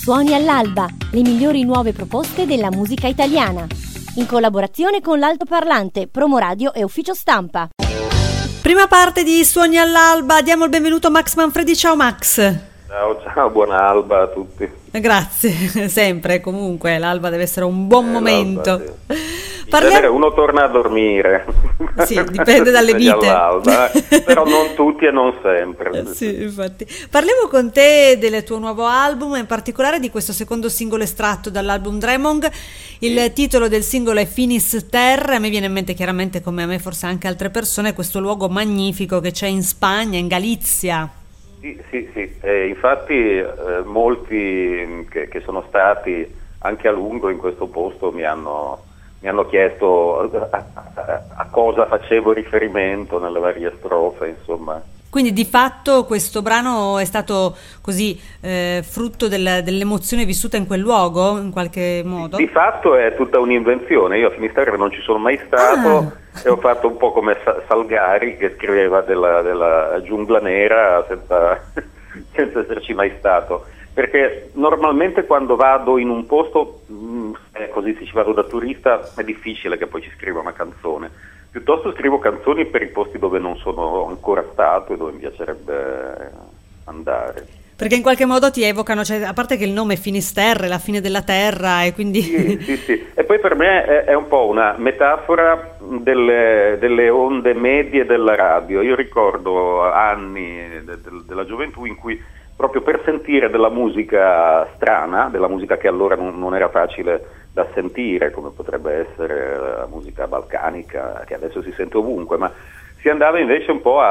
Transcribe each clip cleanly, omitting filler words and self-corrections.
Suoni all'alba, le migliori nuove proposte della musica italiana. In collaborazione con l'Altoparlante, Promo Radio e Ufficio Stampa. Prima parte di Suoni all'alba, diamo il benvenuto a Max Manfredi. Ciao Max. Ciao, buona alba a tutti. Grazie, sempre, comunque l'alba deve essere un buon momento. In genere uno torna a dormire. Sì, dipende dalle vite. Però non tutti e non sempre. Sì, infatti. Parliamo con te del tuo nuovo album, in particolare di questo secondo singolo estratto dall'album Dremong. Il titolo del singolo è Finisterre. A me viene in mente, chiaramente, come a me forse anche altre persone, questo luogo magnifico che c'è in Spagna, in Galizia. Sì. Infatti molti che sono stati anche a lungo in questo posto mi hanno chiesto a cosa facevo riferimento nelle varie strofe, insomma. Quindi di fatto questo brano è stato così frutto dell'emozione vissuta in quel luogo, in qualche modo? Di fatto è tutta un'invenzione. Io a Finisterre non ci sono mai stato e ho fatto un po' come Salgari, che scriveva della giungla nera senza esserci mai stato. Perché normalmente quando vado in un posto, così se ci vado da turista, è difficile che poi ci scriva una canzone. Piuttosto scrivo canzoni per i posti dove non sono ancora stato e dove mi piacerebbe andare. Perché in qualche modo ti evocano, cioè, a parte che il nome è Finisterre, la fine della terra, e quindi... Sì. E poi per me è un po' una metafora delle onde medie della radio. Io ricordo anni della gioventù in cui, proprio per sentire della musica strana, della musica che allora non era facile da sentire, come potrebbe essere la musica balcanica, che adesso si sente ovunque, ma si andava invece un po'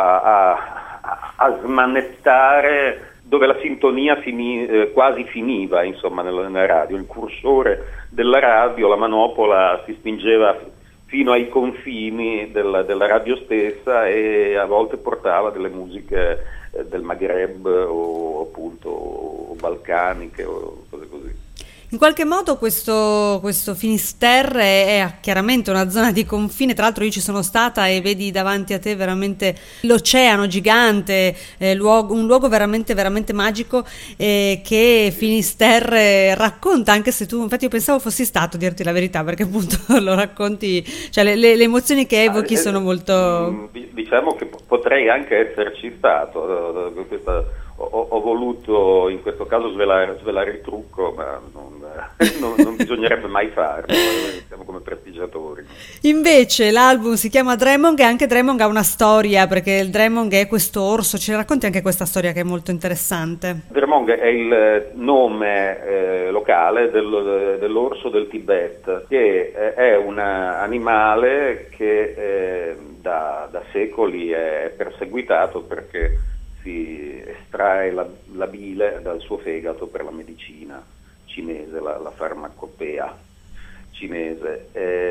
a smanettare dove la sintonia quasi finiva, insomma, nella radio. Il cursore della radio, la manopola, si spingeva fino ai confini della radio stessa e a volte portava delle musiche del Maghreb o appunto balcaniche o cose così. In qualche modo questo Finisterre è chiaramente una zona di confine. Tra l'altro io ci sono stata e vedi davanti a te veramente l'oceano gigante, un luogo veramente veramente magico, che Finisterre racconta, anche se tu, infatti io pensavo fossi stato, a dirti la verità, perché appunto lo racconti, cioè le emozioni che evochi sono molto... Diciamo che potrei anche esserci stato. Ho voluto in questo caso svelare il trucco, ma non bisognerebbe mai farlo, siamo come prestigiatori. Invece l'album si chiama Dremong e anche Dremong ha una storia, perché il Dremong è questo orso. Ci racconti anche questa storia che è molto interessante? Dremong è il nome locale dell'orso del Tibet, che è un animale che da secoli è perseguitato perché si estrae la bile dal suo fegato per la medicina cinese, la farmacopea cinese,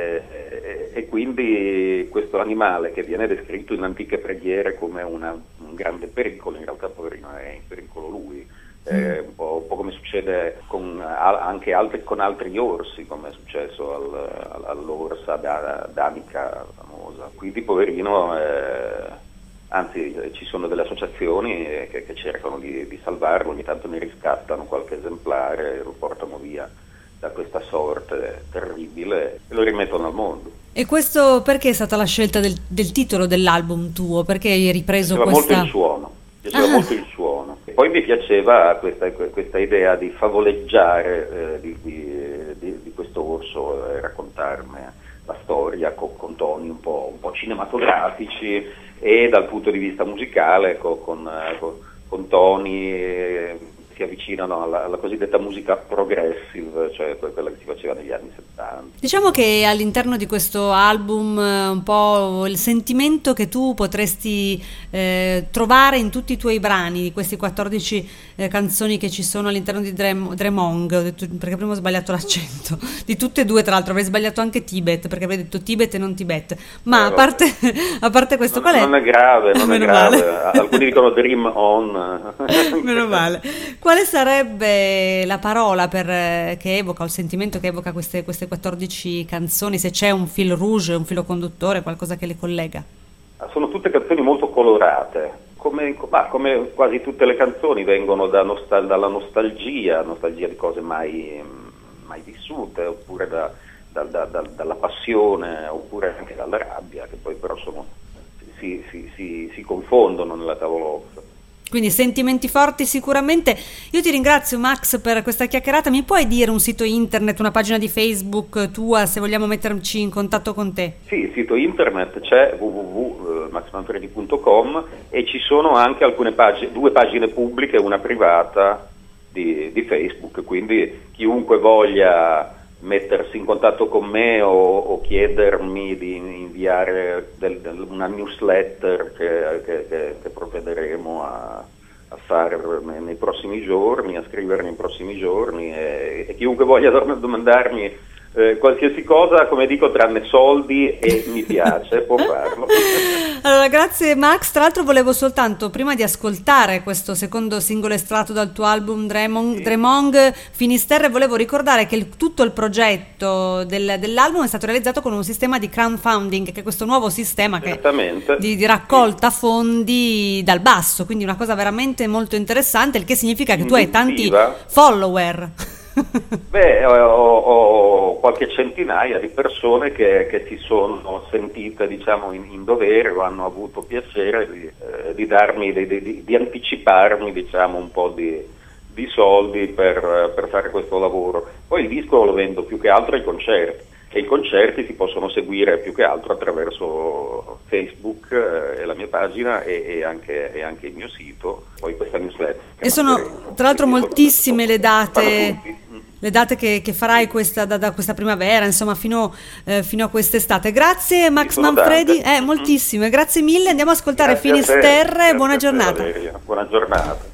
e quindi questo animale, che viene descritto in antiche preghiere come un grande pericolo, in realtà poverino è in pericolo lui, un po' come succede con altri orsi, come è successo all'orsa danica famosa. Quindi poverino... Anzi, ci sono delle associazioni che cercano di salvarlo, ogni tanto ne riscattano qualche esemplare, lo portano via da questa sorte terribile e lo rimettono al mondo. E questo perché è stata la scelta del titolo dell'album tuo? Perché hai ripreso questa... Piaceva molto il suono. E poi mi piaceva questa idea di favoleggiare di questo orso e raccontarne la storia con toni un po' cinematografici e dal punto di vista musicale con toni si avvicinano alla cosiddetta musica progressive, cioè quella che si faceva negli anni 70. Diciamo che all'interno di questo album un po' il sentimento che tu potresti trovare in tutti i tuoi brani, di questi 14 canzoni che ci sono all'interno di Dremong, ho detto, perché prima ho sbagliato l'accento, di tutte e due tra l'altro, avrei sbagliato anche Tibet, perché avrei detto Tibet e non Tibet, ma a parte questo, qual è? Non è grave, non è grave. Alcuni dicono Dream On. Meno male. Quale sarebbe la parola che evoca, o il sentimento che evoca queste 14 canzoni, se c'è un fil rouge, un filo conduttore, qualcosa che le collega? Sono tutte canzoni molto colorate, come quasi tutte le canzoni vengono dalla nostalgia di cose mai vissute, oppure dalla passione, oppure anche dalla rabbia, che poi però si confondono nella tavolozza. Quindi sentimenti forti sicuramente. Io ti ringrazio, Max, per questa chiacchierata. Mi puoi dire un sito internet, una pagina di Facebook tua, se vogliamo metterci in contatto con te? Sì, il sito internet c'è, www.maxmanfredi.com, e ci sono anche due pagine pubbliche e una privata di Facebook, quindi chiunque voglia mettersi in contatto con me o chiedermi di inviare una newsletter che provvederemo a fare nei prossimi giorni, a scrivere nei prossimi giorni, e chiunque voglia domandarmi qualsiasi cosa, come dico, tranne soldi e mi piace, può farlo. Allora, grazie Max. Tra l'altro volevo soltanto, prima di ascoltare questo secondo singolo estratto dal tuo album Dremong Finisterre, volevo ricordare che tutto il progetto dell'album è stato realizzato con un sistema di crowdfunding, che è questo nuovo sistema che di raccolta fondi dal basso, quindi una cosa veramente molto interessante, il che significa che tu hai tanti follower. Beh, ho qualche centinaia di persone che si sono sentite, diciamo, in dovere, o hanno avuto piacere di darmi, di anticiparmi, diciamo, un po' di soldi per fare questo lavoro. Poi il disco lo vendo più che altro ai concerti, e i concerti si possono seguire più che altro attraverso Facebook, la mia pagina, e anche il mio sito, poi questa newsletter. E sono tra l'altro moltissime le date che farai da questa primavera, insomma, fino a quest'estate. Grazie Max Manfredi, moltissime, grazie mille. Andiamo ad ascoltare Finisterre. Buona giornata. Buona giornata.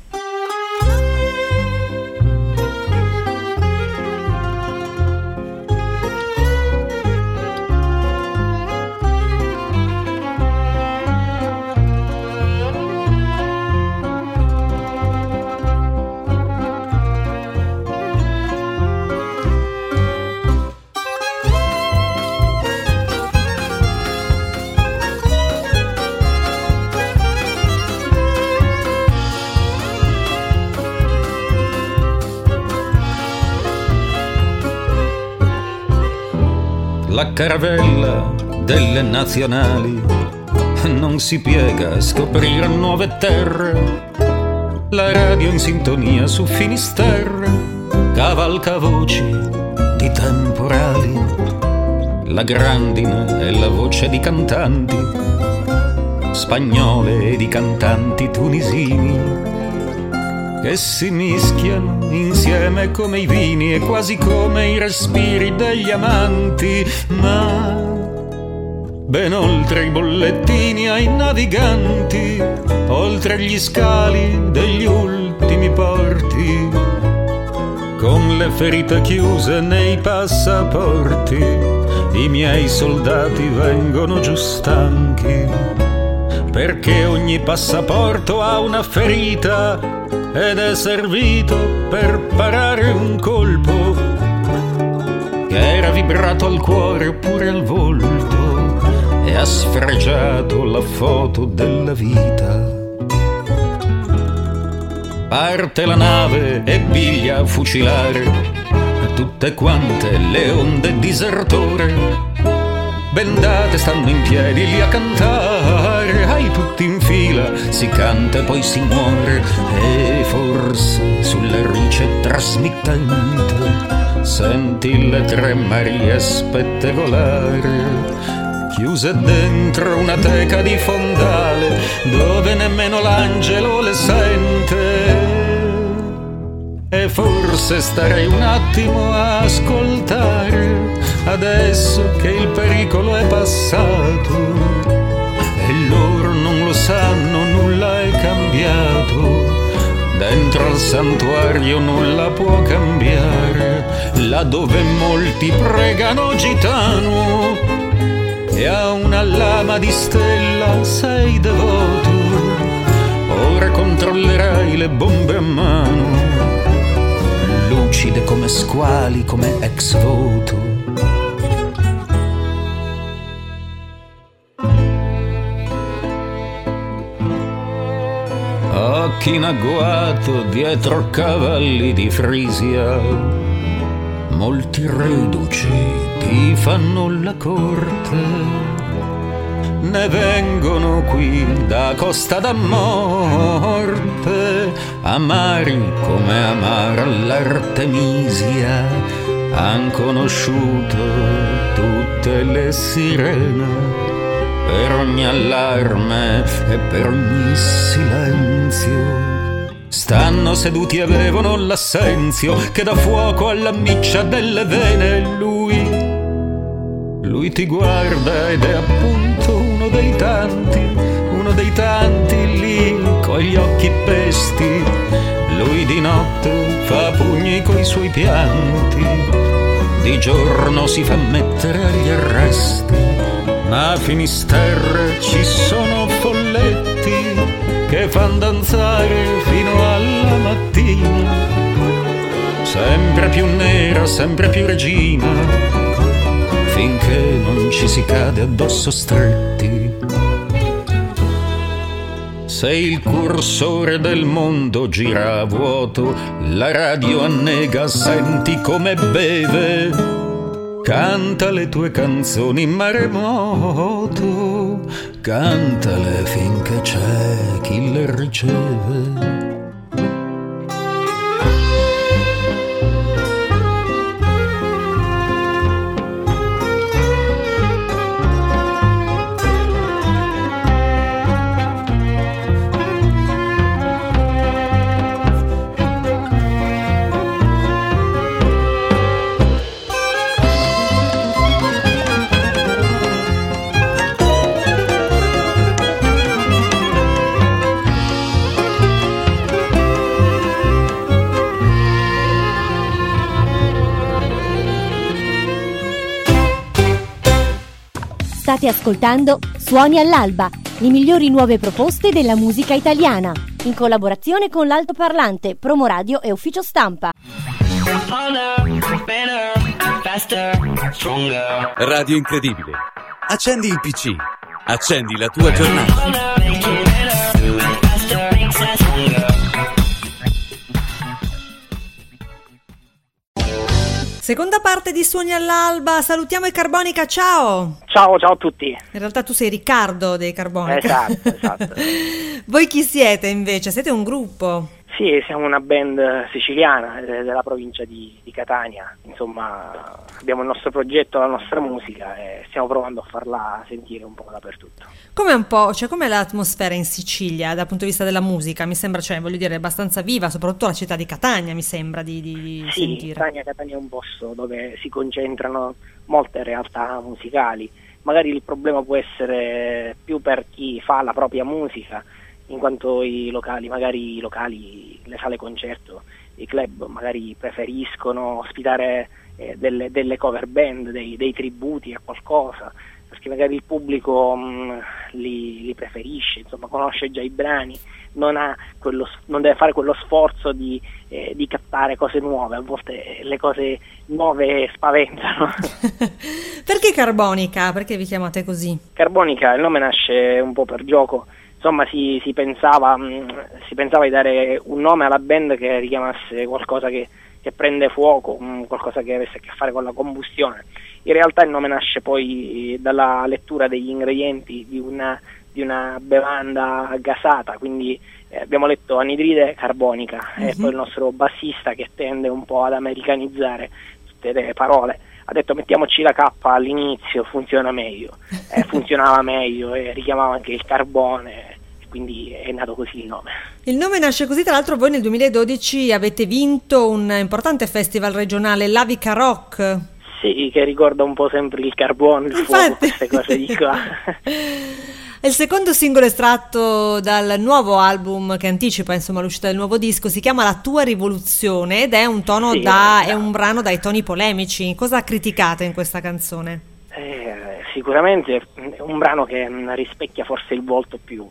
La caravella delle nazionali non si piega a scoprire nuove terre. La radio in sintonia su Finisterre cavalca voci di temporali. La grandine è la voce di cantanti spagnole e di cantanti tunisini, che si mischiano insieme come i vini e quasi come i respiri degli amanti, ma ben oltre i bollettini ai naviganti, oltre gli scali degli ultimi porti, con le ferite chiuse nei passaporti, i miei soldati vengono giù stanchi, perché ogni passaporto ha una ferita ed è servito per parare un colpo che era vibrato al cuore oppure al volto e ha sfregiato la foto della vita. Parte la nave e biglia a fucilare tutte quante le onde disertore. Bendate stanno in piedi lì a cantare, ai tutti in fila si canta e poi si muore, e forse sulla rice trasmittente senti le tre Marie spettegolare, chiuse dentro una teca di fondale dove nemmeno l'angelo le sente. E forse starei un attimo a ascoltare, adesso che il pericolo è passato e loro non lo sanno, nulla è cambiato, dentro al santuario nulla può cambiare, là dove molti pregano gitano e a una lama di stella sei devoto. Ora controllerai le bombe a mano, lucide come squali, come ex voto. in agguato dietro cavalli di Frisia. Molti reduci ti fanno la corte, ne vengono qui da Costa da Morte, amari come amara l'Artemisia, han conosciuto tutte le sirene, per ogni allarme e per ogni silenzio. Stanno seduti e bevono l'assenzio che dà fuoco alla miccia delle vene. Lui ti guarda ed è appunto uno dei tanti lì con gli occhi pesti. Lui di notte fa pugni coi suoi pianti, di giorno si fa mettere agli arresti. Ma a Finisterre ci sono folletti che fan danzare fino alla mattina, sempre più nera, sempre più regina, finché non ci si cade addosso stretti. Se il cursore del mondo gira a vuoto, la radio annega, senti come beve. Canta le tue canzoni in maremoto, cantale finché c'è chi le riceve. State ascoltando Suoni all'alba, le migliori nuove proposte della musica italiana, in collaborazione con l'Altoparlante, Promoradio e Ufficio Stampa. Radio Incredibile. Accendi il PC. Accendi la tua giornata. Seconda parte di Suoni all'alba, salutiamo i Carbonica, ciao! Ciao a tutti. In realtà tu sei Riccardo dei Carbonica. Esatto. Voi chi siete invece? Siete un gruppo? Sì, siamo una band siciliana della provincia di Catania, insomma abbiamo il nostro progetto, la nostra musica e stiamo provando a farla sentire un po' dappertutto. Come un po', cioè com'è l'atmosfera in Sicilia dal punto di vista della musica? Mi sembra, cioè voglio dire, abbastanza viva, soprattutto la città di Catania mi sembra di sentire. Sì, Catania è un posto dove si concentrano molte realtà musicali, magari il problema può essere più per chi fa la propria musica, in quanto i locali, le sale concerto, i club magari preferiscono ospitare delle cover band, dei tributi a qualcosa, perché magari il pubblico li preferisce, insomma conosce già i brani, non deve fare quello sforzo di captare cose nuove, a volte le cose nuove spaventano. Perché Carbonica? Perché vi chiamate così? Carbonica, il nome nasce un po' per gioco. Insomma si pensava di dare un nome alla band che richiamasse qualcosa che prende fuoco, qualcosa che avesse a che fare con la combustione. In realtà il nome nasce poi dalla lettura degli ingredienti di una bevanda gasata, quindi abbiamo letto anidride carbonica, e poi il nostro bassista, che tende un po' ad americanizzare tutte le parole, ha detto mettiamoci la K all'inizio, funziona meglio. Funzionava meglio e richiamava anche il carbone, quindi è nato così il nome. Il nome nasce così, tra l'altro voi nel 2012 avete vinto un importante festival regionale, l'Avica Rock. Sì, che ricorda un po' sempre il carbone, il fuoco, queste cose di qua. È il secondo singolo estratto dal nuovo album che anticipa insomma l'uscita del nuovo disco, si chiama La tua rivoluzione ed è un tono è un brano dai toni polemici. Cosa criticate in questa canzone? Sicuramente è un brano che rispecchia forse il volto più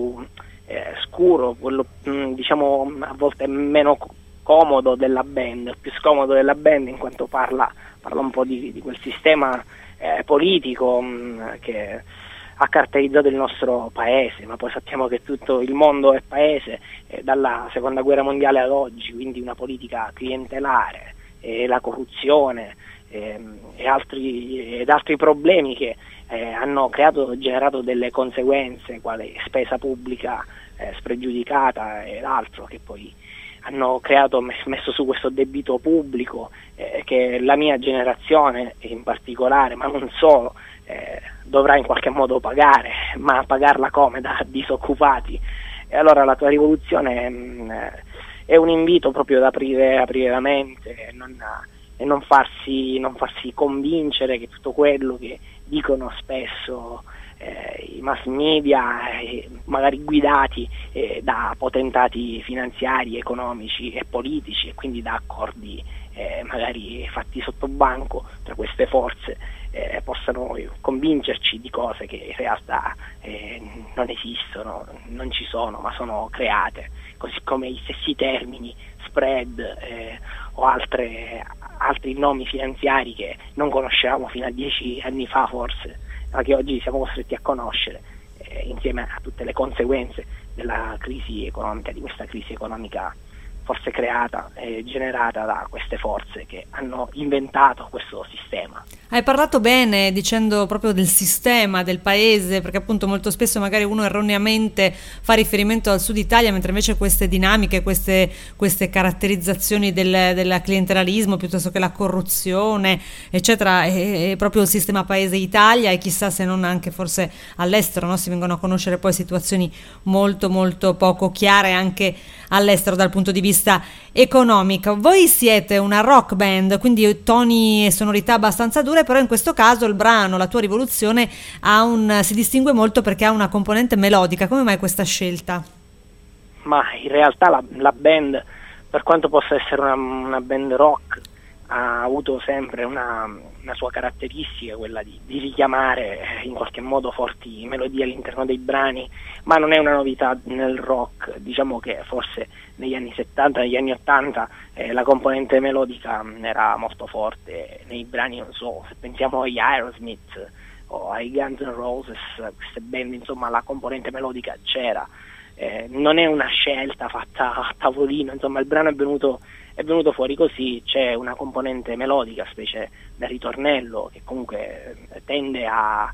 scuro, quello diciamo a volte meno comodo della band, più scomodo della band, in quanto parla un po' di quel sistema politico che ha caratterizzato il nostro paese, ma poi sappiamo che tutto il mondo è paese, dalla seconda guerra mondiale ad oggi, quindi una politica clientelare, la corruzione ed altri problemi che hanno generato delle conseguenze, quale spesa pubblica spregiudicata ed altro, che poi hanno messo su questo debito pubblico che la mia generazione in particolare, ma non solo, dovrà in qualche modo pagare, ma pagarla come? Da disoccupati. E allora la tua rivoluzione è un invito proprio ad aprire la mente e non farsi convincere che tutto quello che dicono spesso i mass media, magari guidati da potentati finanziari, economici e politici, e quindi da accordi magari fatti sotto banco tra queste forze, possano convincerci di cose che in realtà non esistono, non ci sono, ma sono create, così come i stessi termini spread o altri nomi finanziari che non conoscevamo fino a 10 anni fa forse, ma che oggi siamo costretti a conoscere, insieme a tutte le conseguenze della crisi economica, di questa crisi economica forse creata e generata da queste forze che hanno inventato questo sistema. Hai parlato bene dicendo proprio del sistema, del paese, perché appunto molto spesso magari uno erroneamente fa riferimento al Sud Italia, mentre invece queste dinamiche, queste caratterizzazioni del clientelismo piuttosto che la corruzione, eccetera, è proprio il sistema paese Italia, e chissà se non anche forse all'estero, no? Si vengono a conoscere poi situazioni molto molto poco chiare anche all'estero dal punto di vista economico. Voi siete una rock band, quindi toni e sonorità abbastanza dure, però in questo caso il brano La tua rivoluzione si distingue molto perché ha una componente melodica. Come mai questa scelta? Ma in realtà la band, per quanto possa essere una band rock, ha avuto sempre una sua caratteristica, quella di richiamare in qualche modo forti melodie all'interno dei brani, ma non è una novità nel rock. Diciamo che forse negli anni 70, negli anni 80 la componente melodica era molto forte nei brani, non so, se pensiamo agli Aerosmith o ai Guns N' Roses, queste band, insomma la componente melodica c'era. Non è una scelta fatta a tavolino, insomma il brano è venuto fuori così. C'è una componente melodica, specie del ritornello, che comunque tende a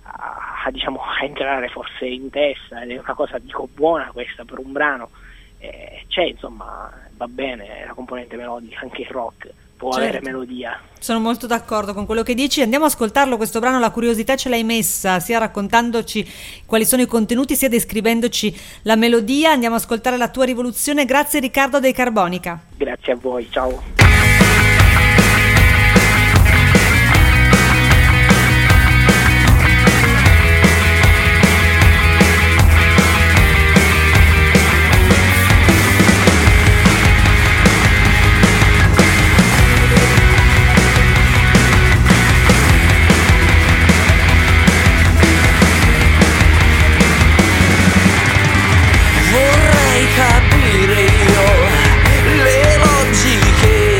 entrare forse in testa, ed è una cosa, dico, buona questa per un brano. C'è, insomma, va bene la componente melodica, anche il rock può avere melodia. Sono molto d'accordo con quello che dici. Andiamo a ascoltarlo questo brano. La curiosità ce l'hai messa, sia raccontandoci quali sono i contenuti, sia descrivendoci la melodia. Andiamo a ascoltare La tua rivoluzione. Grazie Riccardo dei Carbonica. Grazie a voi, ciao. Capire io le logiche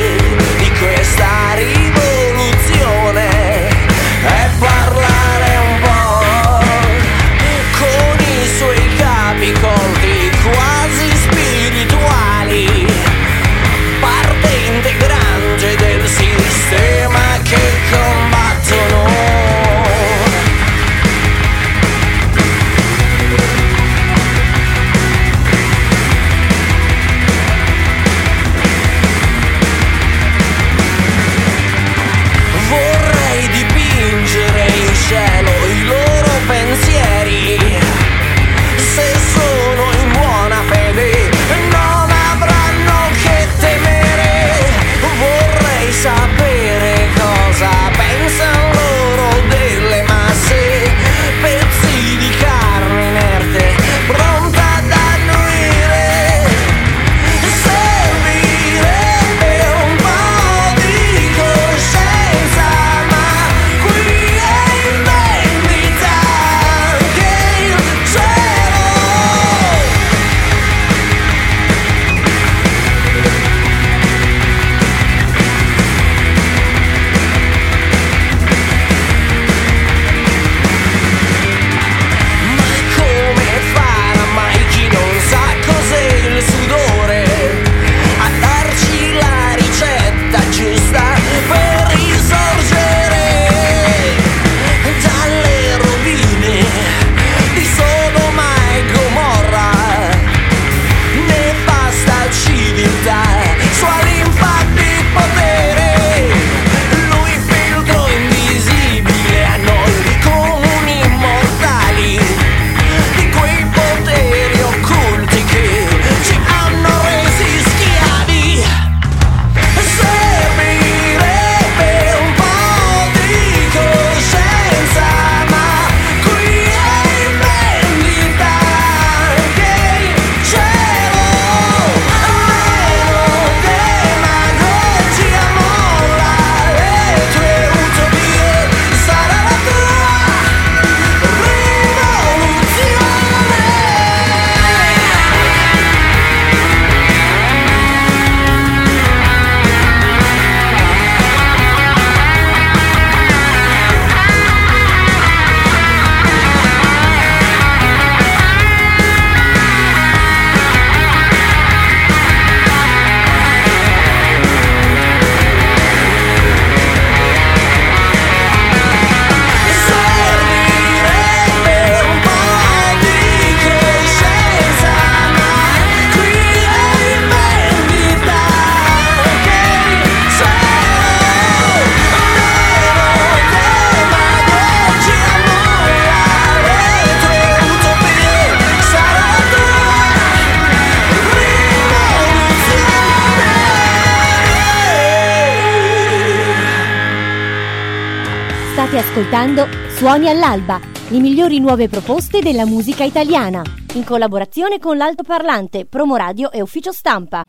State ascoltando Suoni all'alba, le migliori nuove proposte della musica italiana, in collaborazione con l'Altoparlante, Promoradio e Ufficio Stampa.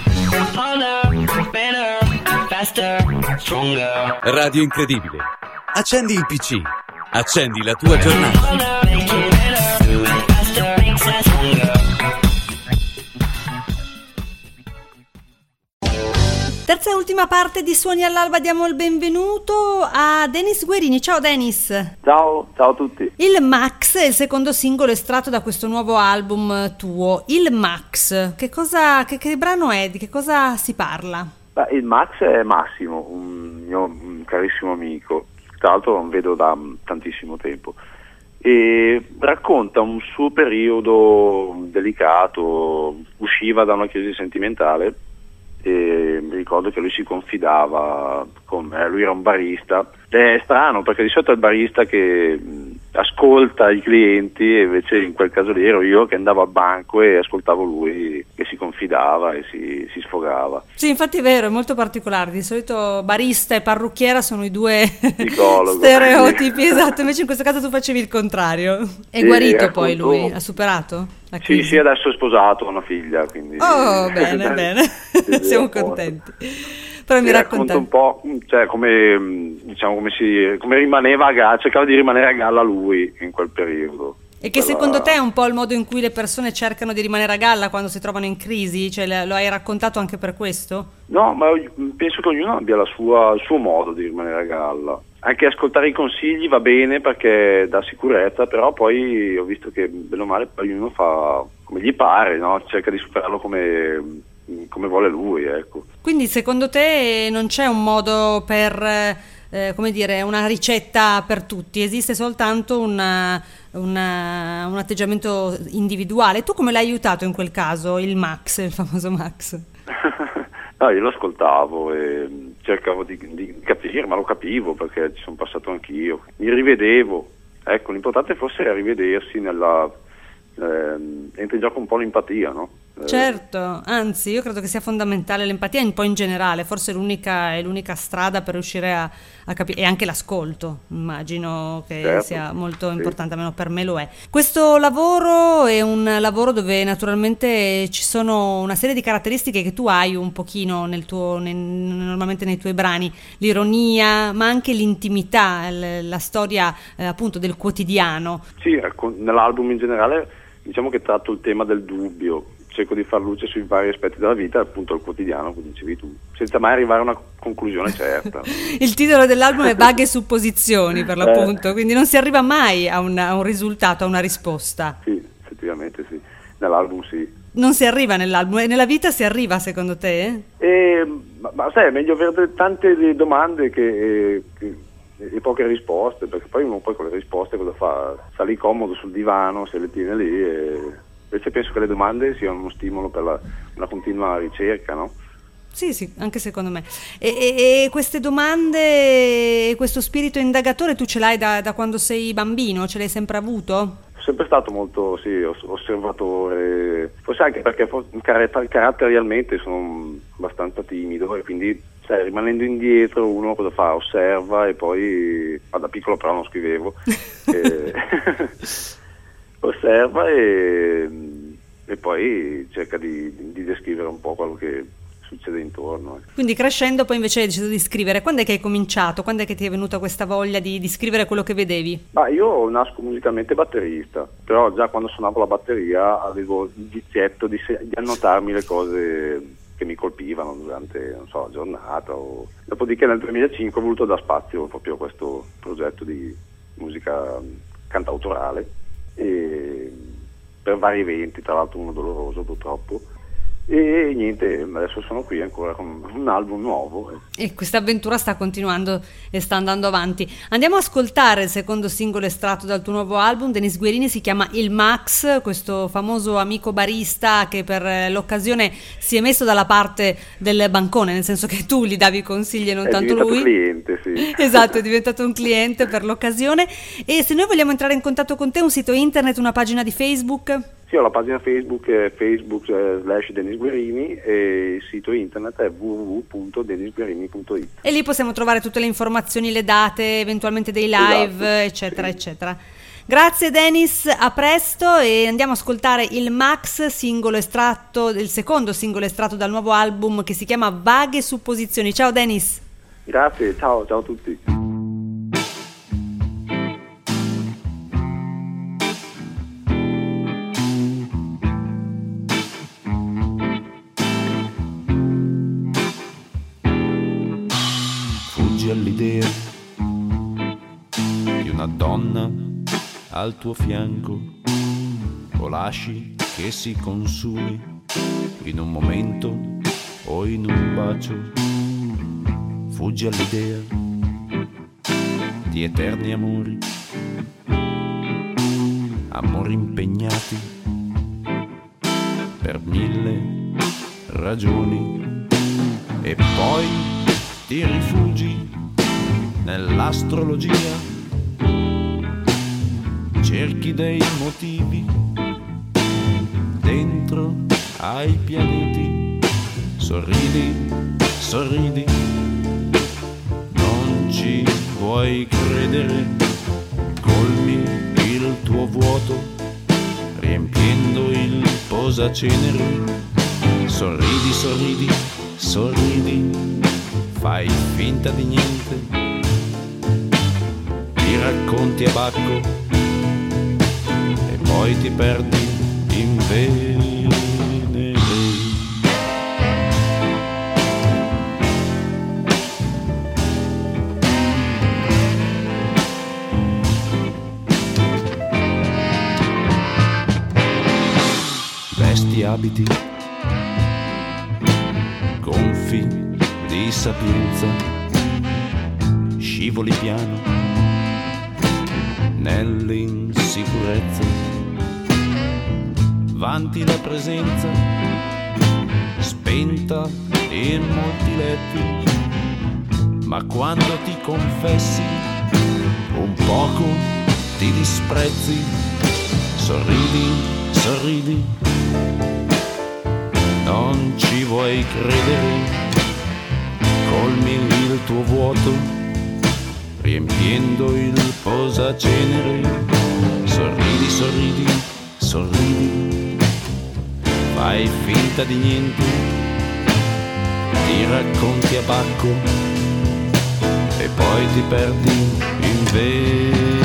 Radio Incredibile. Accendi il PC. Accendi la tua giornata. Terza e ultima parte di Suoni all'alba, diamo il benvenuto a Denis Guerini. Ciao Denis. Ciao a tutti. Il Max è il secondo singolo estratto da questo nuovo album tuo. Il Max, che brano è? Di che cosa si parla? Beh, il Max è Massimo, un mio carissimo amico, tra l'altro non vedo da tantissimo tempo, e racconta un suo periodo delicato, usciva da una crisi sentimentale. E mi ricordo che lui si confidava con me, lui era un barista. È strano perché di solito è il barista che ascolta i clienti, e invece in quel caso lì ero io che andavo al banco e ascoltavo lui che si confidava e si sfogava. Sì, infatti è vero, è molto particolare. Di solito barista e parrucchiera sono i due stereotipi, esatto, invece in questo caso tu facevi il contrario. È sì, guarito poi lui? Ha superato la crisi? Sì, adesso è sposato, ha una figlia, quindi... Oh, bene, siamo contenti. Però mi racconta un po', cioè come rimaneva a galla, cercava di rimanere a galla lui in quel periodo. E che secondo te è un po' il modo in cui le persone cercano di rimanere a galla quando si trovano in crisi? Cioè, lo hai raccontato anche per questo? No, ma penso che ognuno abbia il suo modo di rimanere a galla. Anche ascoltare i consigli va bene perché dà sicurezza, però poi ho visto che bene o male ognuno fa come gli pare, no? Cerca di superarlo come vuole lui, ecco. Quindi secondo te non c'è un modo per, una ricetta per tutti, esiste soltanto un atteggiamento individuale. Tu come l'hai aiutato in quel caso, il famoso Max? No, io lo ascoltavo e cercavo di capire, ma lo capivo perché ci sono passato anch'io, mi rivedevo, ecco, l'importante forse è rivedersi entra in gioco un po' l'empatia, no? Certo, anzi io credo che sia fondamentale l'empatia un po' in generale, forse è l'unica strada per riuscire a capire, e anche l'ascolto, immagino che certo, sia molto sì, importante, almeno per me lo è. Questo lavoro è un lavoro dove naturalmente ci sono una serie di caratteristiche che tu hai un pochino normalmente nei tuoi brani, l'ironia, ma anche l'intimità, la storia appunto del quotidiano. Sì, nell'album in generale diciamo che tratto il tema del dubbio, cerco di far luce sui vari aspetti della vita, appunto il quotidiano, come dicevi tu, senza mai arrivare a una conclusione certa. Il titolo dell'album è Vaghe supposizioni, per l'appunto, quindi non si arriva mai a un risultato, a una risposta. Sì, effettivamente sì, nell'album sì. Non si arriva nell'album, e nella vita si arriva secondo te? Ma sai, è meglio avere tante domande e poche risposte, perché poi uno poi con le risposte cosa fa? Sta lì comodo sul divano, se le tiene lì invece penso che le domande siano uno stimolo per una continua ricerca, no? Sì, anche secondo me. E queste domande, questo spirito indagatore tu ce l'hai da quando sei bambino? Ce l'hai sempre avuto? Sono sempre stato molto osservatore, forse anche perché caratterialmente sono abbastanza timido e quindi rimanendo indietro uno cosa fa? Osserva e poi, da piccolo però non scrivevo, osserva e poi cerca di descrivere un po' quello che succede intorno. Quindi crescendo poi invece hai deciso di scrivere. Quando è che hai cominciato? Quando è che ti è venuta questa voglia di scrivere quello che vedevi? Io nasco musicalmente batterista, però già quando suonavo la batteria avevo il vizietto di annotarmi le cose che mi colpivano durante, la giornata. Dopodiché nel 2005 ho voluto dar spazio proprio a questo progetto di musica cantautorale, e per vari eventi, tra l'altro uno doloroso purtroppo, e niente, adesso sono qui ancora con un album nuovo. E questa avventura sta continuando e sta andando avanti. Andiamo a ascoltare il secondo singolo estratto dal tuo nuovo album. Denis Guerini, si chiama Il Max, questo famoso amico barista che per l'occasione si è messo dalla parte del bancone, nel senso che tu gli davi consigli e non tanto lui. È diventato cliente, sì. Esatto, è diventato un cliente per l'occasione. E se noi vogliamo entrare in contatto con te, un sito internet, una pagina di Facebook? Sì, ho la pagina Facebook, Facebook/Denis Guerini, e il sito internet è www.denisguerini.it. E lì possiamo trovare tutte le informazioni, le date, eventualmente dei live, Esatto, eccetera, sì. eccetera. Grazie Denis, a presto, e andiamo a ascoltare il Max, singolo estratto, il secondo singolo estratto dal nuovo album che si chiama Vaghe Supposizioni. Ciao Denis. Grazie, ciao a tutti. Fuggi all'idea di una donna al tuo fianco, o lasci che si consumi in un momento o in un bacio. Fuggi all'idea di eterni amori, amori impegnati per 1000 ragioni, e poi ti rifugi nell'astrologia, cerchi dei motivi dentro ai pianeti, sorridi, sorridi, non ci vuoi credere, colmi il tuo vuoto riempiendo il posacenere, sorridi, sorridi, sorridi, fai finta di niente, ti racconti a bacco e poi ti perdi in venere. Vesti abiti gonfi di sapienza, scivoli piano nell'insicurezza, vanti la presenza spenta in molti letti, ma quando ti confessi un poco ti disprezzi, sorridi, sorridi, non ci vuoi credere, colmi il tuo vuoto riempiendo il posacenere, sorridi, sorridi, sorridi, fai finta di niente, ti racconti a bacco e poi ti perdi in venere.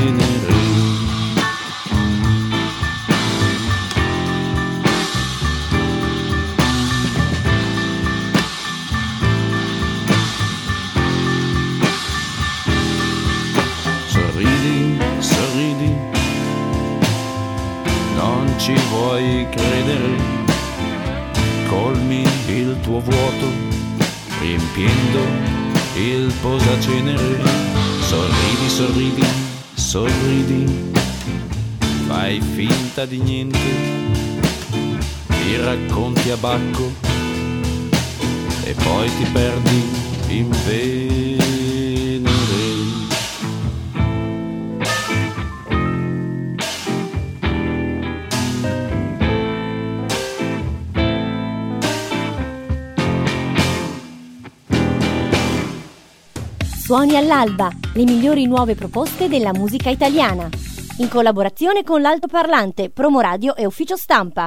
Ci vuoi credere, colmi il tuo vuoto riempiendo il posacenere, sorridi, sorridi, sorridi, fai finta di niente, ti racconti a bacco e poi ti perdi in venere. Suoni all'alba, le migliori nuove proposte della musica italiana. In collaborazione con l'Altoparlante, Promoradio e Ufficio Stampa.